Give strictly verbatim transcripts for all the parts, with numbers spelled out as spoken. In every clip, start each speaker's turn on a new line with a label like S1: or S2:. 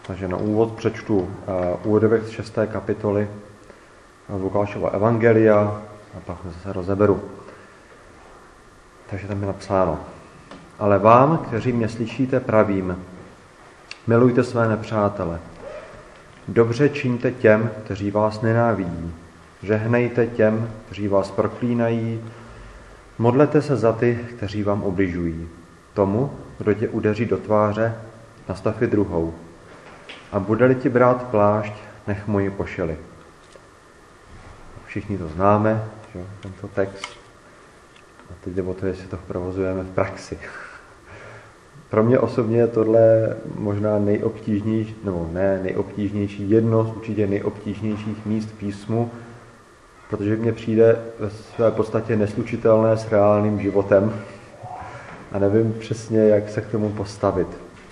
S1: Takže na úvod přečtu uh, úryvek z šesté kapitoly Lukášova evangelia a pak se rozeberu. Takže tam je napsáno. Ale vám, kteří mě slyšíte, pravím, milujte své nepřátele. Dobře čiňte těm, kteří vás nenávidí. Žehnejte těm, kteří vás proklínají. Modlete se za ty, kteří vám ubližují. Tomu, kdo tě udeří do tváře, nastav i druhou. A bude-li ti brát plášť, nech mu ji pošili. Všichni to známe, že, tento text. A teď jde o to, jestli to provozujeme v praxi. Pro mě osobně je tohle možná nejobtížnější, nebo ne nejobtížnější, jedno z určitě nejobtížnějších míst v písmu, protože mně přijde ve své podstatě neslučitelné s reálným životem a nevím přesně, jak se k tomu postavit.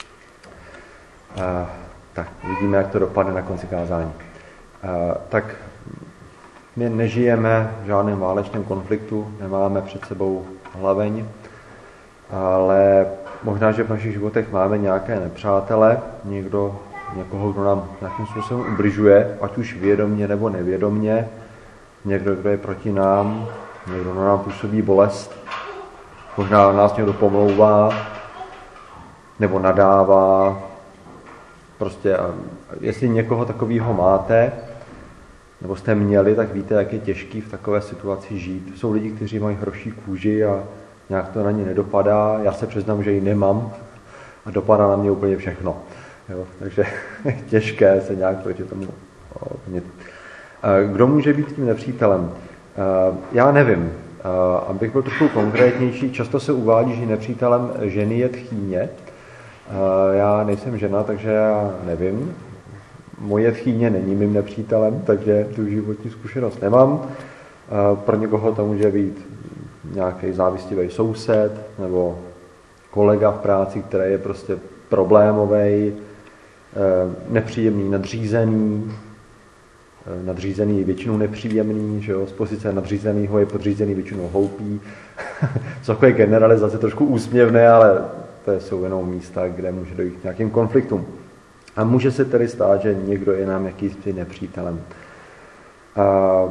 S1: A, tak vidíme, jak to dopadne na konci kázání. A, tak my nežijeme v žádném válečném konfliktu, nemáme před sebou hlaveň, ale možná, že v našich životech máme nějaké nepřátele, někdo, někoho, kdo nám nějakým způsobem ubližuje, ať už vědomně nebo nevědomně, někdo, kdo je proti nám, někdo, kdo nám působí bolest, možná nás někdo pomlouvá nebo nadává. Prostě, jestli někoho takového máte, nebo jste měli, tak víte, jak je těžký v takové situaci žít. Jsou lidi, kteří mají hroší kůži a nějak to na ně nedopadá. Já se přiznám, že ji nemám a dopadá na mě úplně všechno. Jo, takže je těžké se nějak proti tomu opnit. Kdo může být tím nepřítelem? Já nevím. Abych byl trochu konkrétnější, často se uvádí, že nepřítelem ženy je tchýně. Já nejsem žena, takže já nevím. Moje tchýně není mým nepřítelem, takže tu životní zkušenost nemám. Pro někoho to může být nějaký závistivý soused nebo kolega v práci, který je prostě problémový, nepříjemný, nadřízený. Nadřízený je většinou nepříjemný, že jo? Z pozice nadřízenýho je podřízený většinou hloupý. Takové generalizace trošku úsměvné, ale to jsou jenom místa, kde může dojít k nějakým konfliktům. A může se tedy stát, že někdo je nám jakýsi nepřítelem. A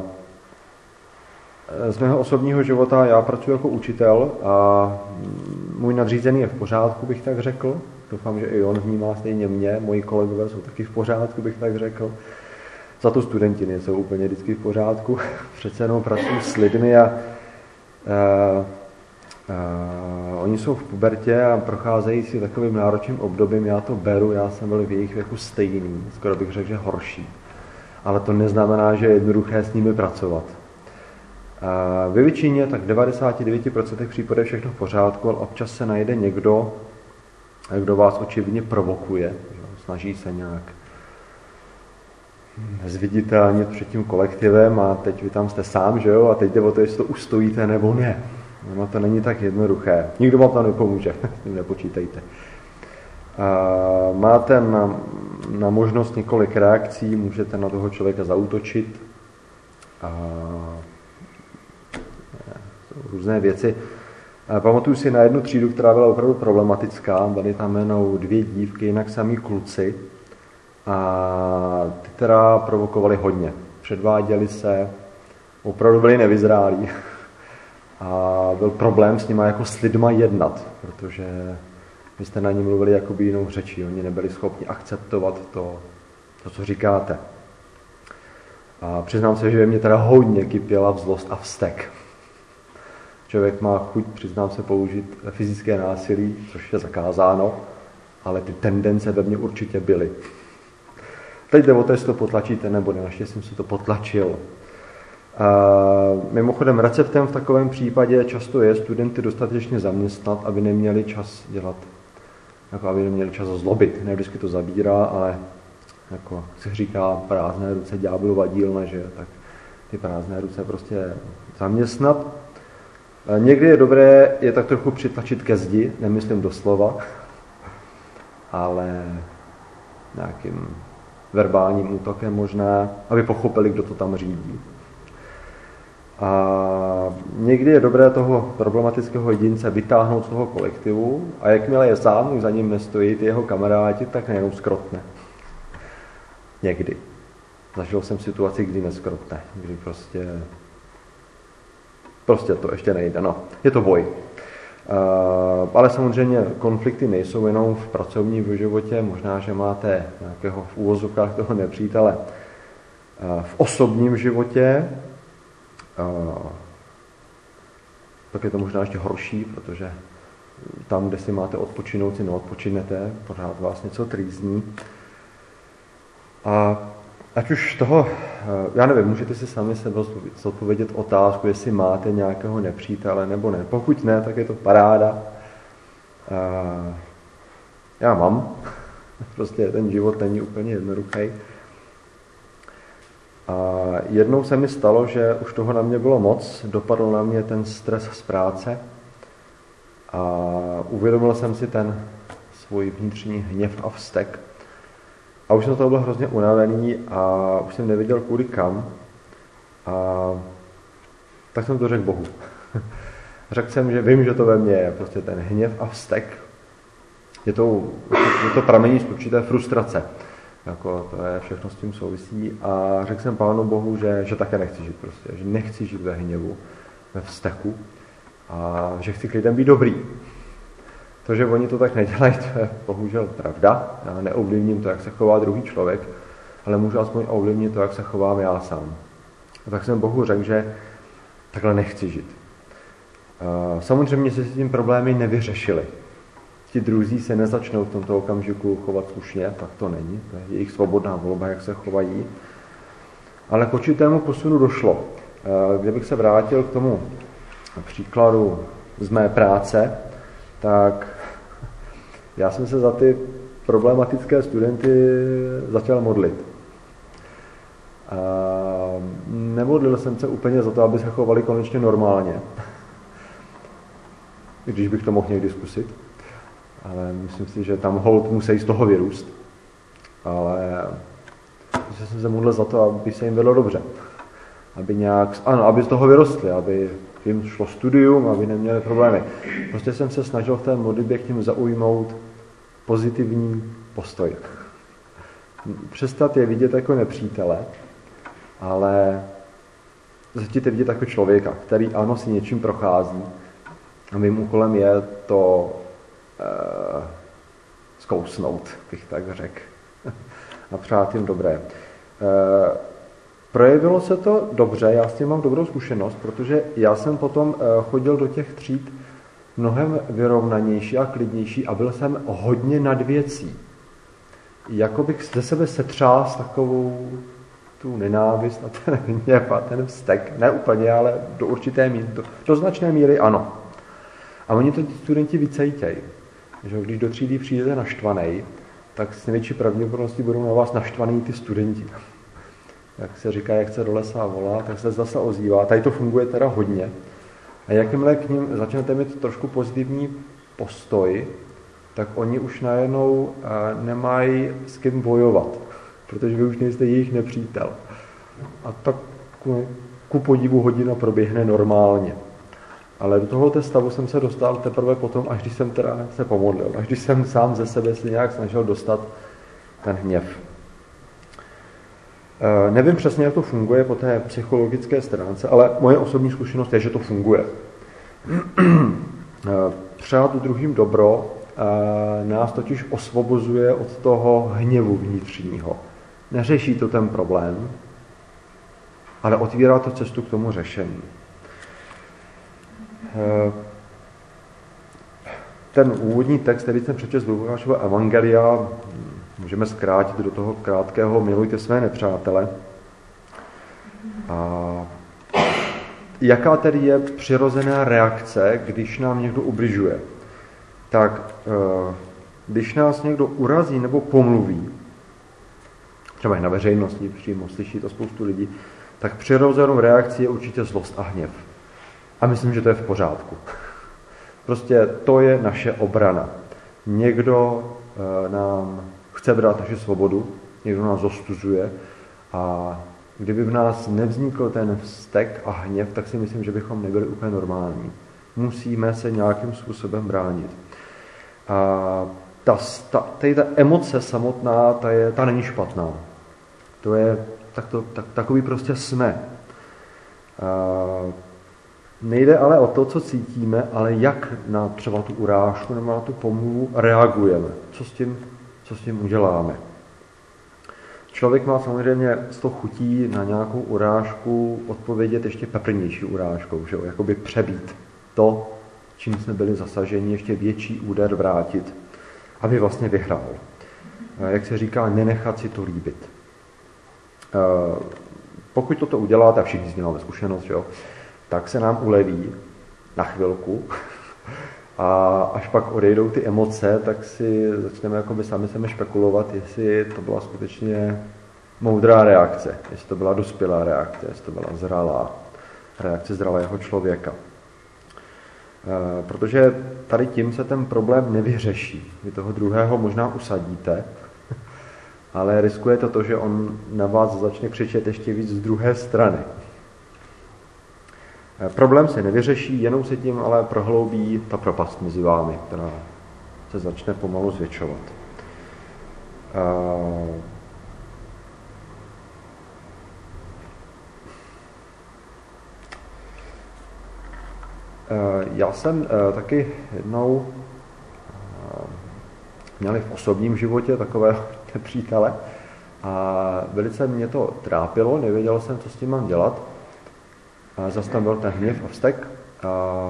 S1: z mého osobního života já pracuji jako učitel a můj nadřízený je v pořádku, bych tak řekl. Doufám, že i on vnímá stejně mě. Moji kolegové jsou taky v pořádku, bych tak řekl. Za to studenti nejsou úplně vždycky v pořádku. Přece jenom pracuji s lidmi a, a, a oni jsou v pubertě a procházejí si takovým náročným obdobím. Já to beru, já jsem byl v jejich věku stejný, skoro bych řekl, že horší. Ale to neznamená, že je jednoduché s nimi pracovat. A ve většině, tak v devadesáti devíti procentech případů je všechno v pořádku, ale občas se najde někdo, kdo vás očividně provokuje, snaží se nějak zviditelnit před tím kolektivem a teď vy tam jste sám, že jo, a teď jde o to, jestli to ustojíte nebo ne. No to není tak jednoduché. Nikdo vám tam nepomůže, s tím nepočítejte. A máte na, na možnost několik reakcí, můžete na toho člověka zaútočit. A různé věci. A pamatuju si na jednu třídu, která byla opravdu problematická. Byly tam jenom dvě dívky, jinak samý kluci. A ty teda provokovali hodně. Předváděli se, opravdu byli nevyzrálí. A byl problém s nima jako s lidma jednat, protože vy jste na ní mluvili jakoby jinou řečí. Oni nebyli schopni akceptovat to, to co říkáte. A přiznám se, že ve mně teda hodně kypěla vzlost a vztek. Člověk má chuť, přiznám se, použít fyzické násilí, což je zakázáno, ale ty tendence ve mně určitě byly. Teď jde o to, jestli to potlačíte, nebo ne, naštěstí jsem si to potlačil. A mimochodem, receptem v takovém případě často je studenty dostatečně zaměstnat, aby neměli čas dělat, jako aby neměli čas zlobit. Ne vždycky to zabírá, ale jako se říká prázdné ruce ďáblova dílna, že tak ty prázdné ruce prostě zaměstnat. Někdy je dobré je tak trochu přitlačit ke zdi, nemyslím doslova, ale nějakým verbálním útokem možná, aby pochopili, kdo to tam řídí. A někdy je dobré toho problematického jedince vytáhnout z toho kolektivu a jakmile je sám, už za ním nestojí ty jeho kamarádi, tak nejenom skrotne. Někdy. Zažil jsem situaci, kdy neskrotne, kdy prostě prostě to ještě nejde. No, je to boj. Uh, ale samozřejmě konflikty nejsou jenom v pracovním životě, možná, že máte nějakého v úvozovkách toho nepřítele uh, v osobním životě, uh, tak je to možná ještě horší, protože tam, kde si máte odpočinout, si neodpočinete, pořád vás něco trýzní. A ať už toho, já nevím, můžete si sami sebe zodpovědět otázku, jestli máte nějakého nepřítele nebo ne. Pokud ne, tak je to paráda. Já mám. Prostě ten život není úplně jednoduchý. A jednou se mi stalo, že už toho na mě bylo moc, dopadl na mě ten stres z práce a uvědomil jsem si ten svůj vnitřní hněv a vztek. A už jsem to byl hrozně unavený a už jsem nevěděl kudy kam. A tak jsem to řekl Bohu. Řekl jsem, že vím, že to ve mně je prostě ten hněv a vztek. Je to, je to pramení z určité frustrace. Jako to je všechno s tím souvisí. A řekl jsem Pánu Bohu, že, že také nechci žít prostě. Že nechci žít ve hněvu, ve vzteku. A že chci k lidem být dobrý. To, že oni to tak nedělají, to je bohužel pravda. Já neovlivním to, jak se chová druhý člověk, ale můžu aspoň ovlivnit to, jak se chovám já sám. A tak jsem Bohu řekl, že takhle nechci žít. Samozřejmě se s tím problémy nevyřešily. Ti druzí se nezačnou v tomto okamžiku chovat slušně, tak to není. To je jejich svobodná volba, jak se chovají. Ale k určitému posunu došlo. Kdybych se vrátil k tomu příkladu z mé práce, tak já jsem se za ty problematické studenty začal modlit. A nemodlil jsem se úplně za to, aby se chovali konečně normálně. Když bych to mohl někdy zkusit. Ale myslím si, že tam holt musí z toho vyrůst. Ale jsem se modlil za to, aby se jim vedlo dobře. Aby nějak, ano, aby z toho vyrostli, aby jim šlo studium, aby neměli problémy. Prostě jsem se snažil v té modlitbě k ním zaujmout pozitivní postoj. Přestat je vidět jako nepřítele, ale začít je vidět jako člověka, který ano si něčím prochází a mým úkolem je to uh, zkousnout, bych tak řekl. A přát jim dobré. Uh, Projevilo se to dobře, já s tím mám dobrou zkušenost, protože já jsem potom chodil do těch tříd mnohem vyrovnanější a klidnější a byl jsem hodně nad věcí. Jako bych ze sebe setřás takovou tu nenávist a ten hněv a ten vztek. Ne úplně, ale do určité míry, do, do značné míry ano. A oni to studenti vycejtějí. Že když do třídy přijdete naštvanej, tak s největší pravděpodobností budou na vás naštvaný ty studenti. Jak se říká, jak se do lesa volá, tak se zase ozývá. Tady to funguje teda hodně. A jakmile k ním začnete mít trošku pozitivní postoj, tak oni už najednou nemají s kým bojovat, protože vy už nejste jejich nepřítel. A tak ku, ku podivu hodina proběhne normálně. Ale do tohoto stavu jsem se dostal teprve potom, až když jsem teda se pomodlil, až když jsem sám ze sebe si nějak snažil dostat ten hněv. Nevím přesně, jak to funguje po té psychologické stránce, ale moje osobní zkušenost je, že to funguje. Přát druhým dobro nás totiž osvobozuje od toho hněvu vnitřního. Neřeší to ten problém, ale otvírá to cestu k tomu řešení. Ten úvodní text, který jsem přečetl z Lukášova evangelia, můžeme zkrátit do toho krátkého milujte své nepřátele. A jaká tedy je přirozená reakce, když nám někdo ubližuje? Tak když nás někdo urazí nebo pomluví, třeba i na veřejnosti, přímo slyší to spoustu lidí, tak přirozenou reakcí je určitě zlost a hněv. A myslím, že to je v pořádku. Prostě to je naše obrana. Někdo nám chce brát naši svobodu, někdo nás zostuzuje a kdyby v nás nevznikl ten vztek a hněv, tak si myslím, že bychom nebyli úplně normální. Musíme se nějakým způsobem bránit. A ta, ta, ta emoce samotná, ta, je, ta není špatná. To je, tak to, tak, takový prostě jsme. Uh, nejde ale o to, co cítíme, ale jak na třeba tu urážku nebo na tu pomluvu reagujeme. Co s tím, co s tím uděláme. Člověk má samozřejmě z toho chutí na nějakou urážku odpovědět ještě peprnější urážkou, že jo? Jakoby přebít to, čím jsme byli zasaženi, ještě větší úder vrátit, aby vlastně vyhrál. Jak se říká, nenechat si to líbit. Pokud toto uděláte, a všichni s tím máme zkušenost, že jo? Tak se nám uleví na chvilku a až pak odejdou ty emoce, tak si začneme jakoby sami sebe špekulovat, jestli to byla skutečně moudrá reakce, jestli to byla dospělá reakce, jestli to byla zralá reakce zralého člověka. E, protože tady tím se ten problém nevyřeší. Vy toho druhého možná usadíte, ale riskujete to, že on na vás začne křičet ještě víc z druhé strany. E, problém se nevyřeší, jenom se tím ale prohloubí ta propast mezi vámi, která se začne pomalu zvětšovat. E, Já jsem taky jednou měl v osobním životě takového nepřítele a velice mě to trápilo, nevěděl jsem, co s tím mám dělat. Zas tam byl ten hněv a vztek a,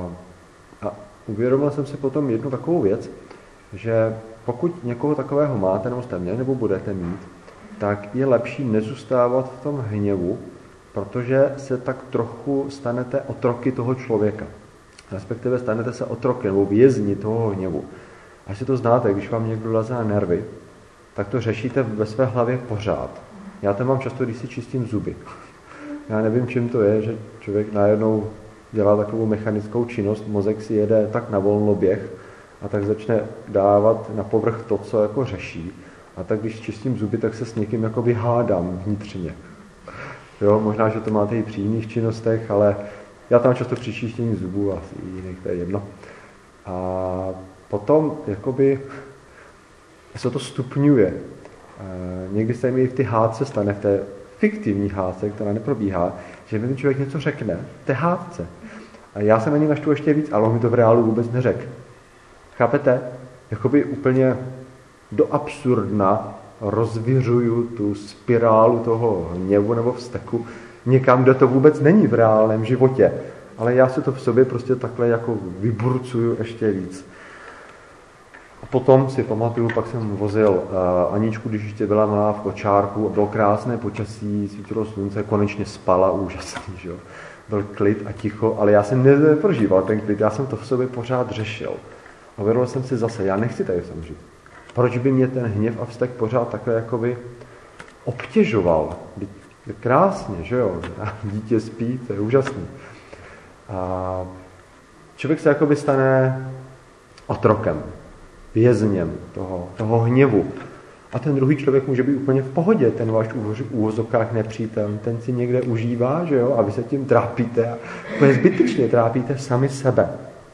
S1: a uvědomil jsem si potom jednu takovou věc, že pokud někoho takového máte, nebo jste měli, nebo budete mít, tak je lepší nezůstávat v tom hněvu, protože se tak trochu stanete otroky toho člověka. Respektive stanete se otroky nebo vězni toho hněvu. Až si to znáte, když vám někdo leze na nervy, tak to řešíte ve své hlavě pořád. Já to mám často, když si čistím zuby. Já nevím, čím to je, že člověk najednou dělá takovou mechanickou činnost, mozek si jede tak na volnoběh a tak začne dávat na povrch to, co jako řeší. A tak když čistím zuby, tak se s někým jakoby hádám vnitřně. Jo, možná, že to máte i při jiných činnostech, ale já tam často při čištění zubů, asi i jiných, to je jedno. A potom jakoby se to stupňuje. E, někdy se mi i v ty hádce stane, v té fiktivní hádce, která neprobíhá, že mi ten člověk něco řekne, v té hádce. A já se na ní naštvu ještě víc, ale on mi to v reálu vůbec neřekl. Chápete? Jakoby úplně do absurdna rozviřuju tu spirálu toho hněvu nebo vzteku někam, kde to vůbec není v reálném životě. Ale já si to v sobě prostě takhle jako vyburcuju ještě víc. A potom si pamatuju, pak jsem vozil uh, Aničku, když ještě byla malá v kočárku, bylo krásné počasí, svítilo slunce, konečně spala, úžasný, že jo. Byl klid a ticho, ale já jsem neprožíval ten klid, já jsem to v sobě pořád řešil. A uvědomil jsem si zase, já nechci tady sam žít. Proč by mě ten hněv a vztek pořád takhle jakoby obtěžoval? Je krásně, že jo? A dítě spí, to je úžasný. A člověk se jakoby stane otrokem, vězněm toho, toho hněvu. A ten druhý člověk může být úplně v pohodě, ten váš v úvozovkách nepřítel, ten si někde užívá, že jo? A vy se tím trápíte a úplně zbytečně trápíte sami sebe.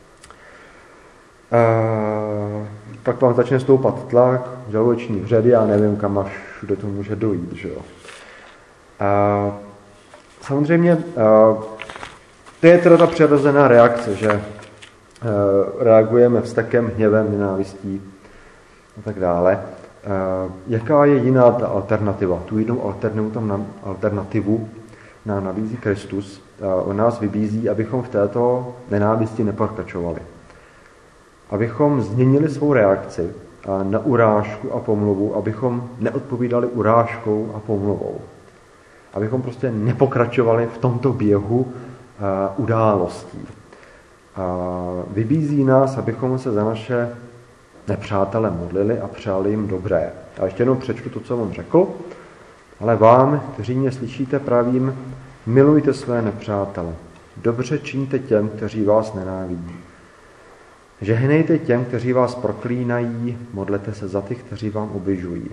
S1: Uh, pak vám začne stoupat tlak, žaludeční vředy, já nevím, kam až všude to může dojít, že jo. Uh, samozřejmě, uh, to je teda ta přirozená reakce, že uh, reagujeme vztekem, hněvem, nenávistí a tak dále. Uh, jaká je jiná ta alternativa? Tu jinou alternativu, tam na, alternativu nám nabízí Kristus. Uh, on nás vybízí, abychom v této nenávisti nepokračovali. Abychom změnili svou reakci na urážku a pomluvu, abychom neodpovídali urážkou a pomluvou. Abychom prostě nepokračovali v tomto běhu uh, událostí. Uh, vybízí nás, abychom se za naše nepřátele modlili a přáli jim dobré. A ještě jednou přečtu to, co vám řekl, ale vám, kteří mě slyšíte, pravím, milujte své nepřátele. Dobře čiňte těm, kteří vás nenávidí. Žehnejte těm, kteří vás proklínají, modlete se za ty, kteří vám ubližují.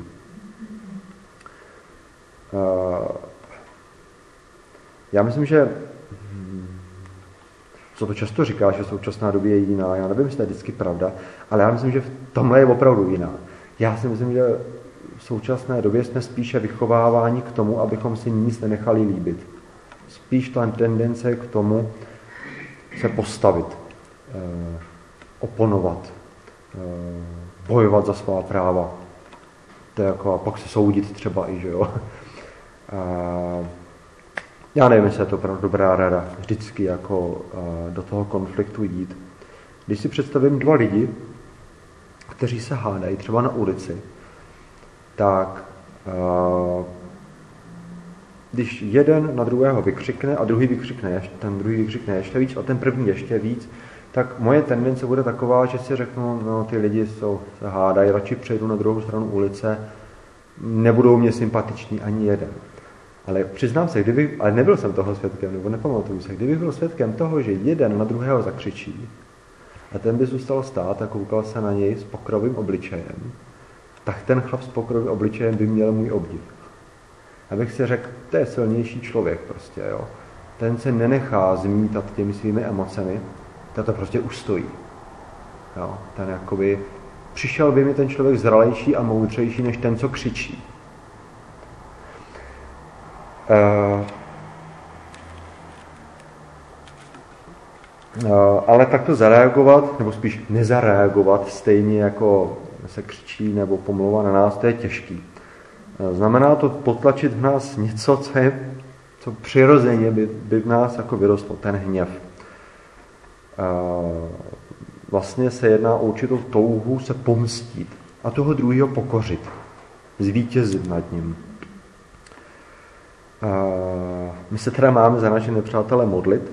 S1: Já myslím, že co to často říká, že současná doba je jiná. Já nevím, jestli to je vždycky pravda, ale já myslím, že v tomhle je opravdu jiná. Já si myslím, že v současné době jsme spíše vychováváni k tomu, abychom si nic nenechali líbit. Spíš ta tendence k tomu se postavit, eh, oponovat, eh, bojovat za svá práva. To je jako, a pak se soudit třeba i, že jo. Eh, já nevím, jestli je to opravdu dobrá rada, vždycky jako eh, do toho konfliktu jít. Když si představím dva lidi, kteří se hádají třeba na ulici, tak uh, když jeden na druhého vykřikne a druhý vykřikne ještě, ten druhý vykřikne ještě víc a ten první ještě víc, tak moje tendence bude taková, že si řeknu, no ty lidi jsou, se hádají, radši přejdu na druhou stranu ulice, nebudou mě sympatiční ani jeden. Ale přiznám se, kdybych, ale nebyl jsem toho svědkem, nebo nepamatuju se, kdybych byl svědkem toho, že jeden na druhého zakřičí a ten by zůstal stát a koukal se na něj s pokrovým obličejem, tak ten chlap s pokrovým obličejem by měl můj obdiv. Abych si řekl, to je silnější člověk prostě, jo. Ten se nenechá zmítat těmi svými emocemi, ten to prostě ustojí. Jo. Ten jakoby, přišel by mi ten člověk zralejší a moudřejší, než ten, co křičí. Uh, uh, ale takto zareagovat, nebo spíš nezareagovat, stejně jako se křičí nebo pomlouvá na nás, to je těžký. Znamená to potlačit v nás něco, co je, co přirozeně by, by v nás jako vyrostlo, ten hněv. Vlastně se jedná o určitou touhu se pomstít a toho druhého pokořit, zvítězit nad ním. My se teda máme za naše nepřátele modlit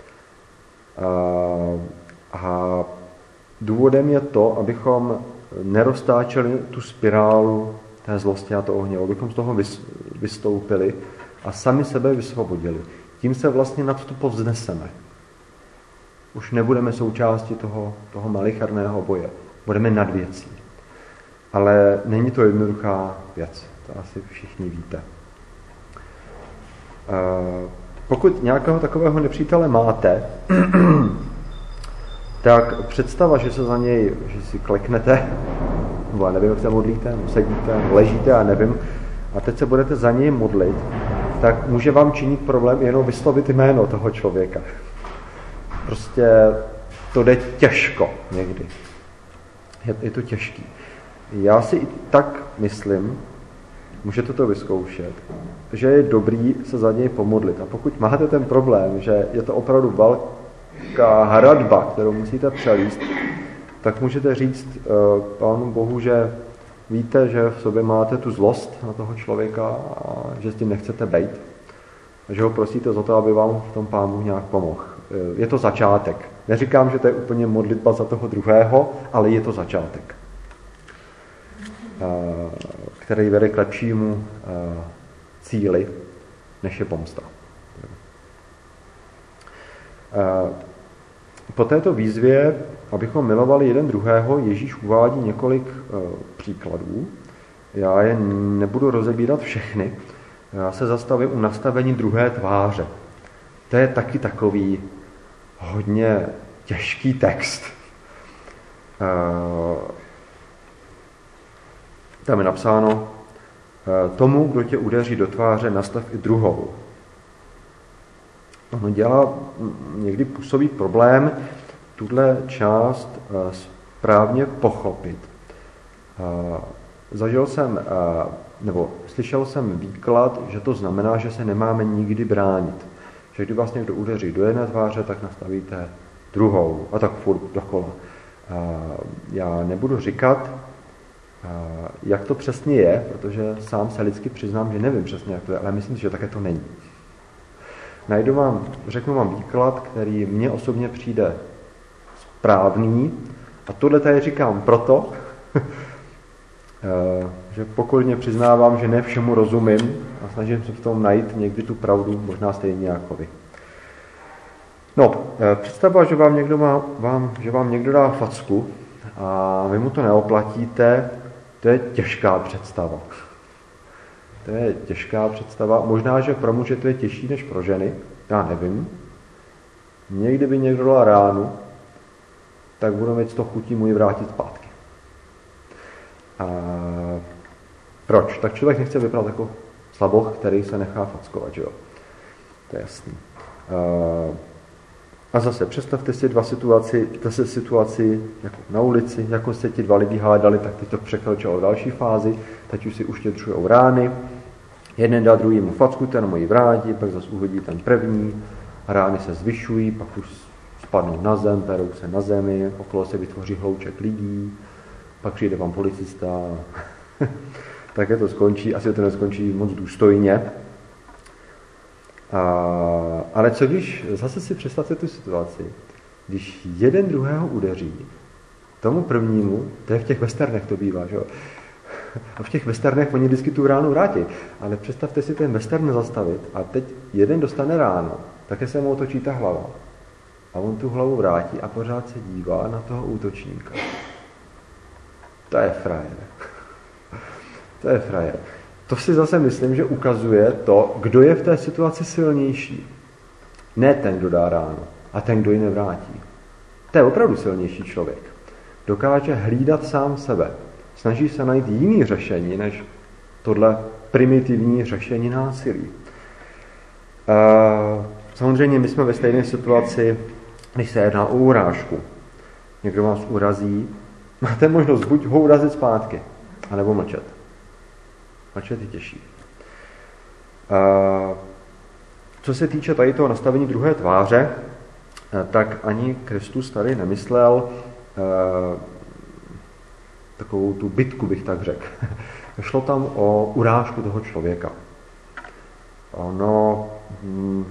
S1: a důvodem je to, abychom neroztáčeli tu spirálu té zlosti a toho hněvu, abychom z toho vystoupili a sami sebe vysvobodili. Tím se vlastně nad to povzneseme. Už nebudeme součástí toho, toho malicharného boje. Budeme nad věcí. Ale není to jednoduchá věc. To asi všichni víte. Pokud nějakého takového nepřítele máte, tak představa, že se za něj, že si kleknete, nebo nevím, jak se modlíte, nebo sedíte, nebo ležíte, a nevím, a teď se budete za něj modlit, tak může vám činit problém jenom vyslovit jméno toho člověka. Prostě to jde těžko někdy. Je, je to těžký. Já si i tak myslím, můžete to vyzkoušet, že je dobrý se za něj pomodlit. A pokud máte ten problém, že je to opravdu velká hradba, kterou musíte přelíst, tak můžete říct uh, Pánu Bohu, že víte, že v sobě máte tu zlost na toho člověka a že s tím nechcete bejt. A že ho prosíte za to, aby vám v tom Pán Bůh nějak pomohl. Uh, je to začátek. Neříkám, že to je úplně modlitba za toho druhého, ale je to začátek, uh, který vede k lepšímu uh, cíli, než je pomsta. Uh, Po této výzvě, abychom milovali jeden druhého, Ježíš uvádí několik uh, příkladů. Já je nebudu rozebírat všechny. Já se zastavím u nastavení druhé tváře. To je taky takový hodně těžký text. Uh, tam je napsáno, uh, tomu, kdo tě udeří do tváře, nastav i druhou. Ono dělá, někdy působí problém tuhle část správně pochopit. Zažil jsem, nebo slyšel jsem výklad, že to znamená, že se nemáme nikdy bránit. Že když vás někdo udeří do jedné tváře, tak nastavíte druhou a tak furt dokola. Já nebudu říkat, jak to přesně je, protože sám se lidsky přiznám, že nevím přesně, jak to je, ale myslím si, že také to není. Najdu vám, řeknu vám výklad, který mně osobně přijde správný, a tohle tady říkám proto, že pokorně přiznávám, že ne všemu rozumím a snažím se v tom najít někdy tu pravdu, možná stejně jako vy. No, představa, že vám někdo, má, vám, že vám někdo dá facku a vy mu to neoplatíte, to je těžká představa. To je těžká představa. Možná, že pro muže to je těžší než pro ženy. Já nevím. Někdy by někdo dal ránu, tak budu mít z toho chutí mu ji vrátit zpátky. A Proč? Tak člověk nechce vypadat jako slaboch, který se nechá fackovat, jo? To je jasný. Uh, a zase představte si dva situaci, zase situaci jako na ulici, jako se ti dva lidi hádali, tak teď to překročilo v další fázi, teď už si uštědřujou rány, jeden dá druhýmu facku, ten mu ji vrátí, pak zase uhodí ten první, rány se zvyšují, pak už spadnou na zem, perou se na zemi, okolo se vytvoří hlouček lidí, pak přijde vám policista, také to skončí, asi to neskončí moc důstojně. A, ale co když, zase si představte tu situaci, když jeden druhého udeří, tomu prvnímu, to je v těch westernech to bývá, že jo? A v těch westernech oni vždycky tu ránu vrátí, ale představte si ten western zastavit a teď jeden dostane ráno, také se mu otočí ta hlava a on tu hlavu vrátí a pořád se dívá na toho útočníka. To je frajer. To je frajer. To si zase myslím, že ukazuje to, kdo je v té situaci silnější. Ne ten, kdo dá ráno, a ten, kdo ji nevrátí. To je opravdu silnější člověk. Dokáže hlídat sám sebe. Snaží se najít jiný řešení, než tohle primitivní řešení násilí. Samozřejmě my jsme ve stejné situaci, když se jedná o urážku. Někdo vás urazí, máte možnost buď ho urazit zpátky, anebo mlčet. Mlčet je těžší. Co se týče tady toho nastavení druhé tváře, tak ani Kristus tady nemyslel takovou tu bitku, bych tak řekl. Šlo tam o urážku toho člověka. Ono... Hmm,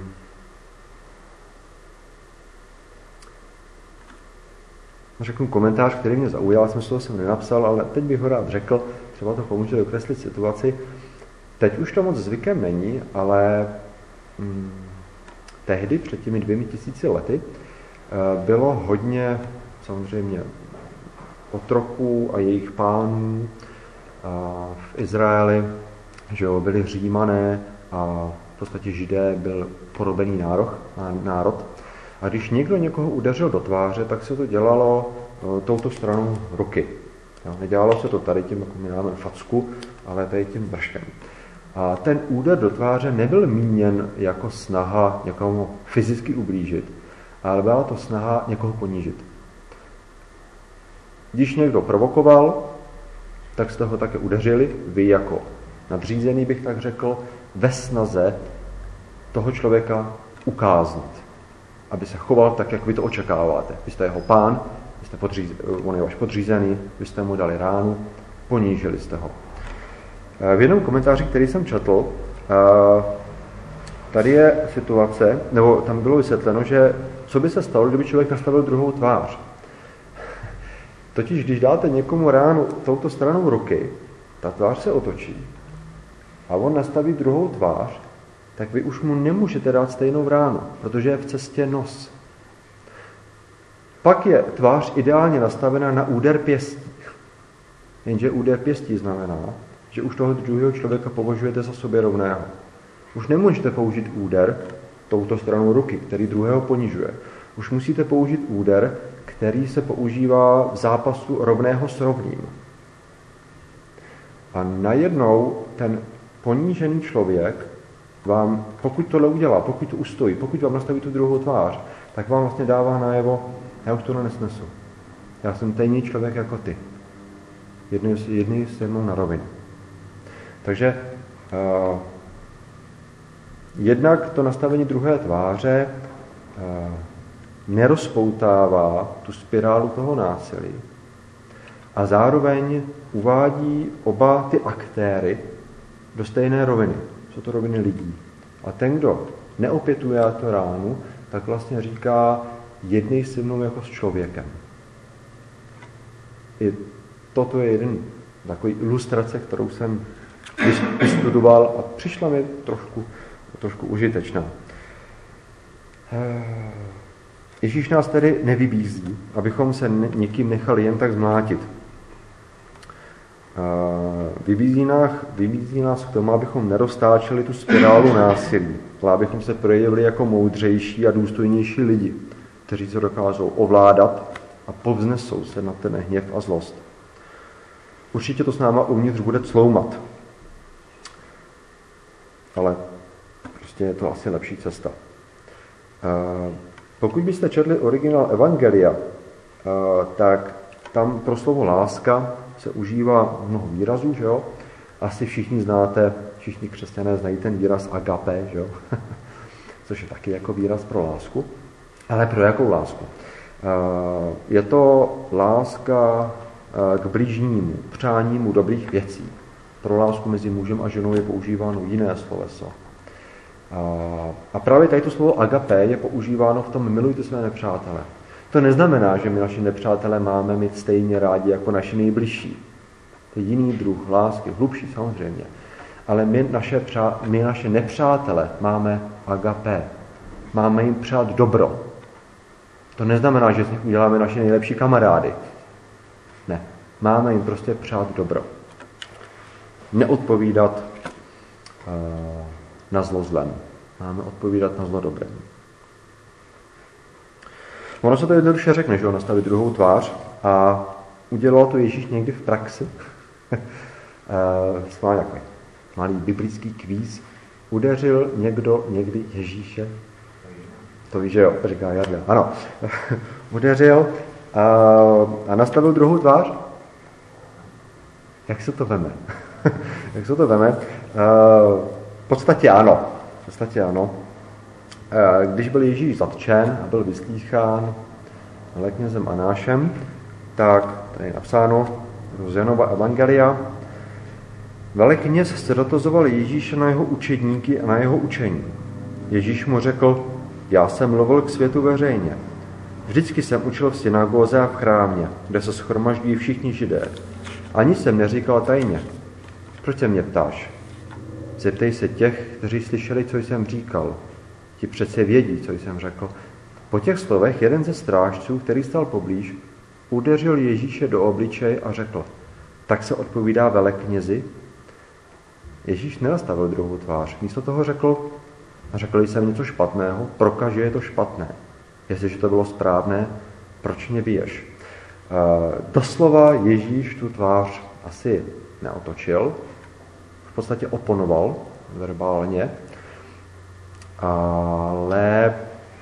S1: řeknu komentář, který mě zaujal, jsem z toho jsem nenapsal, ale teď bych ho rád řekl, třeba to pomůže dokreslit situaci. Teď už to moc zvykem není, ale hmm, tehdy, před těmi dvěmi tisíci lety, bylo hodně, samozřejmě, otroků a jejich pánů v Izraeli, že jo, byli Římané a v podstatě Židé byl podobený národ, národ. A když někdo někoho udeřil do tváře, tak se to dělalo touto stranou ruky. Jo, nedělalo se to tady tím, jako my máme facku, ale tady tím brškem. A ten úder do tváře nebyl míněn jako snaha někomu fyzicky ublížit, ale byla to snaha někoho ponížit. Když někdo provokoval, tak jste ho také udeřili, vy jako nadřízený, bych tak řekl, ve snaze toho člověka ukáznit, aby se choval tak, jak vy to očekáváte. Vy jste jeho pán, vy jste podříz, on je váš podřízený, vy jste mu dali ránu, ponížili jste ho. V jednom komentáři, který jsem četl, tady je situace, nebo tam bylo vysvětleno, že co by se stalo, kdyby člověk nastavil druhou tvář. Totiž, když dáte někomu ránu touto stranou ruky, ta tvář se otočí a on nastaví druhou tvář, tak vy už mu nemůžete dát stejnou ránu, protože je v cestě nos. Pak je tvář ideálně nastavena na úder pěstí. Jenže úder pěstí znamená, že už toho druhého člověka považujete za sobě rovného. Už nemůžete použít úder touto stranou ruky, který druhého ponižuje. Už musíte použít úder, který se používá v zápasu rovného s rovným. A najednou ten ponížený člověk vám, pokud tohle udělá, pokud to ustojí, pokud vám nastaví tu druhou tvář, tak vám vlastně dává najevo, já už tohle nesnesu. Já jsem stejný člověk jako ty. Jedný, jedný se mnou na rovinu. Takže uh, jednak to nastavení druhé tváře uh, nerozpoutává tu spirálu toho násilí a zároveň uvádí oba ty aktéry do stejné roviny. Jsou to roviny lidí. A ten, kdo neopětuje to ránu, tak vlastně říká, jednej se mnou jako s člověkem. I toto je jeden takový ilustrace, kterou jsem vystudoval a přišla mi trošku, trošku užitečná. Ježíš nás tedy nevybízí, abychom se někým nechali jen tak zmlátit. Vybízí nás, vybízí nás k tomu, abychom neroztáčeli tu spirálu násilí, ale abychom se projevili jako moudřejší a důstojnější lidi, kteří se dokážou ovládat a povznesou se na ten hněv a zlost. Určitě to s náma uvnitř bude cloumat. ale prostě je to asi lepší cesta. Pokud byste četli originál Evangelia, tak tam pro slovo láska se užívá mnoho výrazů, že jo? Asi všichni znáte, všichni křesťané znají ten výraz agape, že jo? Což je taky jako výraz pro lásku. Ale pro jakou lásku? Je to láska k blížnímu, přání mu dobrých věcí. Pro lásku mezi mužem a ženou je používáno jiné sloveso. A právě tady to slovo agape je používáno v tom milujte své nepřátele. To neznamená, že my naši nepřátele máme mít stejně rádi jako naši nejbližší. To je jiný druh lásky, hlubší samozřejmě. Ale my naše, přá, my naše nepřátele máme agape. Máme jim přát dobro. To neznamená, že z nich uděláme naše nejlepší kamarády. Ne. Máme jim prostě přát dobro. Neodpovídat uh, na zlo zlem. Máme odpovídat na zlo dobrem. Ono se to jednoduše řekne, že ho nastavit druhou tvář a udělal to Ježíš někdy v praxi. Svá takový malý biblický kvíz. Udeřil někdo někdy Ježíše? To víš, že jo, říká Jarda. Ano. Udeřil a, a nastavil druhou tvář? Jak se to veme? Jak se to veme? V podstatě ano. V podstatě ano. Když byl Ježíš zatčen a byl vyslýchán veleknězem Anášem, tak tady je napsáno z Janova Evangelia, velekněz se dotazoval Ježíše na jeho učedníky a na jeho učení. Ježíš mu řekl, já jsem mluvil k světu veřejně. Vždycky jsem učil v synagóze a v chrámě, kde se shromažďují všichni Židé. Ani jsem neříkal tajně. Proč se mě ptáš? Zeptej se těch, kteří slyšeli, co jsem říkal. Ti přece vědí, co jsem řekl. Po těch slovech jeden ze strážců, který stál poblíž, udeřil Ježíše do obličeje a řekl, tak se odpovídá veleknězi. Ježíš nenastavil druhou tvář. Místo toho řekl, řekl jsem něco špatného, prokaž, že je to špatné. Jestliže to bylo správné, proč mě biješ? Doslova Ježíš tu tvář asi neotočil, v podstatě oponoval verbálně, ale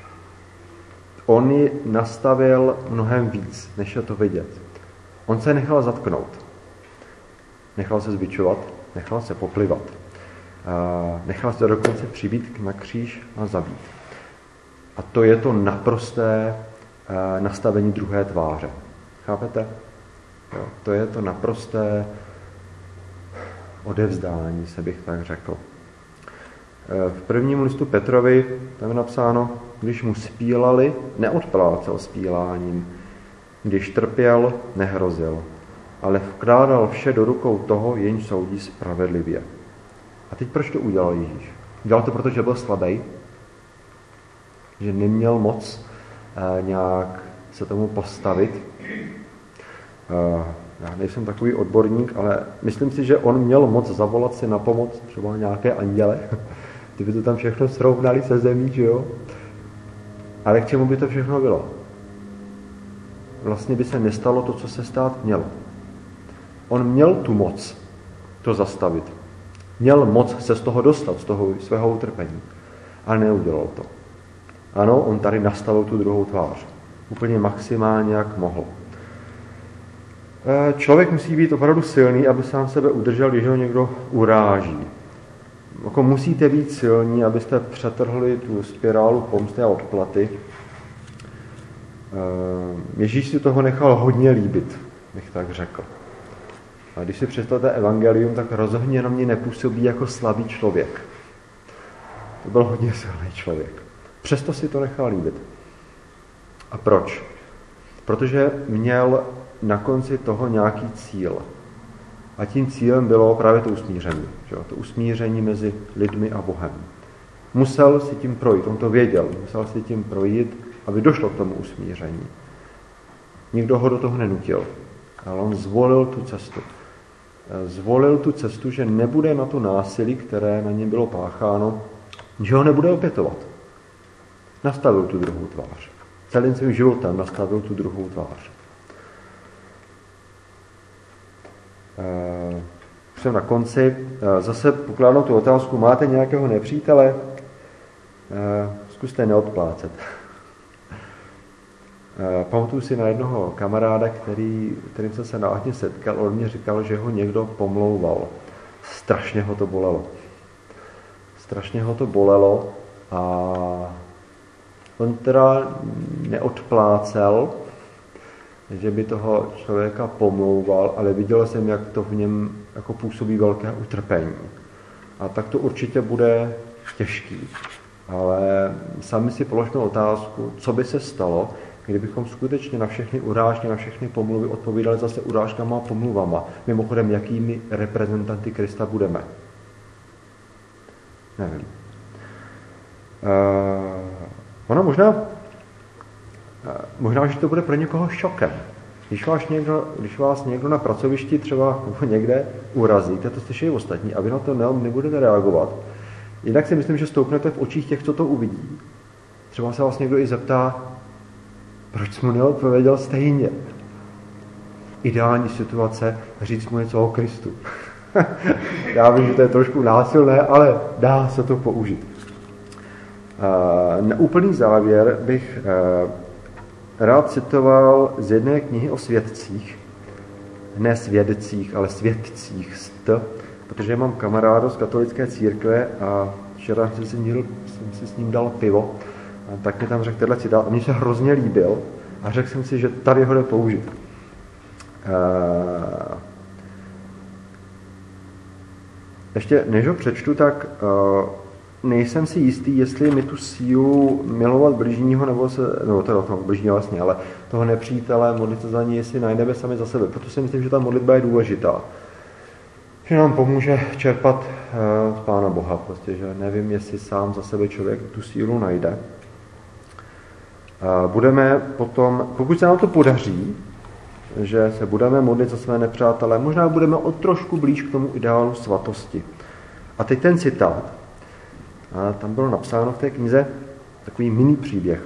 S1: on ji nastavil mnohem víc, než je to vidět. On se nechal zatknout, nechal se zbičovat, nechal se poplivat, nechal se dokonce přibít na kříž a zabít. A to je to naprosté nastavení druhé tváře. Chápete? Jo, to je to naprosté odevzdání, se bych tak řekl. V prvním listu Petrovi tam je napsáno, když mu spílali, neodplácel spíláním. Když trpěl, nehrozil, ale vkládal vše do rukou toho, jenž soudí spravedlivě. A teď proč to udělal Ježíš? Udělal to, protože byl slabý, že neměl moc eh, nějak se tomu postavit. Eh, já nejsem takový odborník, ale myslím si, že on měl moc zavolat si na pomoc třeba nějaké anděle, kdyby to tam všechno srovnali se zemí, že jo? Ale k čemu by to všechno bylo? Vlastně by se nestalo to, co se stát mělo. On měl tu moc to zastavit. Měl moc se z toho dostat, z toho svého utrpení. Ale neudělal to. Ano, on tady nastavil tu druhou tvář. Úplně maximálně, jak mohl. Člověk musí být opravdu silný, aby sám sebe udržel, když ho někdo uráží. Jako musíte být silní, abyste přetrhli tu spirálu pomsty a odplaty. Ježíš si toho nechal hodně líbit, bych tak řekl. A když si přečtete evangelium, tak rozhodně na mě nepůsobí jako slabý člověk. To byl hodně silný člověk. Přesto si to nechal líbit. A proč? Protože měl na konci toho nějaký cíl. A tím cílem bylo právě to usmíření. Že? To usmíření mezi lidmi a Bohem. Musel si tím projít, on to věděl, musel si tím projít, aby došlo k tomu usmíření. Nikdo ho do toho nenutil, ale on zvolil tu cestu. Zvolil tu cestu, že nebude na to násilí, které na něm bylo pácháno, že ho nebude opětovat. Nastavil tu druhou tvář. Celým svým životem nastavil tu druhou tvář. jsem na konci. Zase pokládám tu otázku, máte nějakého nepřítele? Zkuste neodplácet. Pamatuju si na jednoho kamaráda, který, kterým jsem se náhodně setkal, on mě říkal, že ho někdo pomlouval. Strašně ho to bolelo. Strašně ho to bolelo a on teda neodplácel, že by toho člověka pomlouval, ale viděl jsem, jak to v něm jako působí velké utrpení. A tak to určitě bude těžký. Ale sami si položme otázku, co by se stalo, kdybychom skutečně na všechny urážky, na všechny pomluvy odpovídali zase urážkama a pomluvama. Mimochodem, jakými reprezentanty Krista budeme? Nevím. Uh, ono možná, uh, možná, že to bude pro někoho šokem. Když vás někdo, když vás někdo na pracovišti třeba někde urazí, to slyší i ostatní, a vy na to ne, nebudete reagovat. Jinak si myslím, že stoupnete v očích těch, co to uvidí. Třeba se vás někdo i zeptá, proč jsi mu neodpověděl stejně. Ideální situace říct mu něco o Kristu. Já vím, že to je trošku násilné, ale dá se to použít. Na úplný závěr bych rád citoval z jedné knihy o svědcích, ne svědcích, ale svědcích, st, protože mám kamaráda z katolické církve a včera jsem si, měl, jsem si s ním dal pivo, a tak mi tam řekl tenhle citát a mně se hrozně líbil a řekl jsem si, že tady ho jde použít. Ještě než ho přečtu, tak nejsem si jistý, jestli mi tu sílu milovat bližního, nebo se, no teda toho bližního vlastně, ale toho nepřítele, modlit se za ní, jestli najdeme sami za sebe. Proto si myslím, že ta modlitba je důležitá. Že nám pomůže čerpat uh, z Pána Boha, prostě, že nevím, jestli sám za sebe člověk tu sílu najde. Uh, budeme potom, pokud se nám to podaří, že se budeme modlit za své nepřátelé, možná budeme o trošku blíž k tomu ideálu svatosti. A teď ten citát. A tam bylo napsáno v té knize takový mini příběh.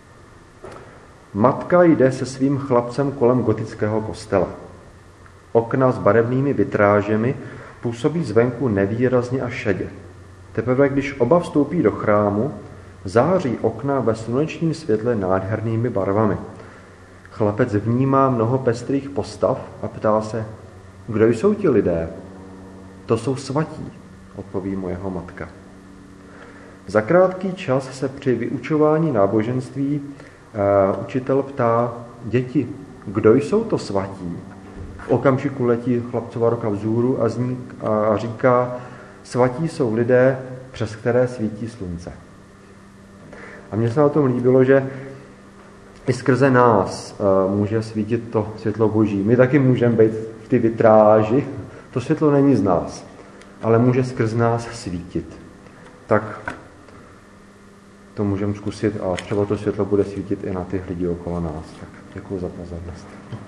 S1: Matka jde se svým chlapcem kolem gotického kostela. Okna s barevnými vitrážemi působí zvenku nevýrazně a šedě. Teprve když oba vstoupí do chrámu, září okna ve slunečním světle nádhernými barvami. Chlapec vnímá mnoho pestrých postav a ptá se, kdo jsou ti lidé? To jsou svatí, odpoví mu jeho matka. Za krátký čas se při vyučování náboženství uh, učitel ptá děti, kdo jsou to svatí? V okamžiku letí chlapcova ruka vzhůru a, zní, a říká, svatí jsou lidé, přes které svítí slunce. A mně se na tom líbilo, že i skrze nás uh, může svítit to světlo Boží. My taky můžeme být v ty vitráži. To světlo není z nás, ale může skrz nás svítit. Tak to můžeme zkusit a třeba to světlo bude svítit i na těch lidí okolo nás. Tak děkuji za pozornost.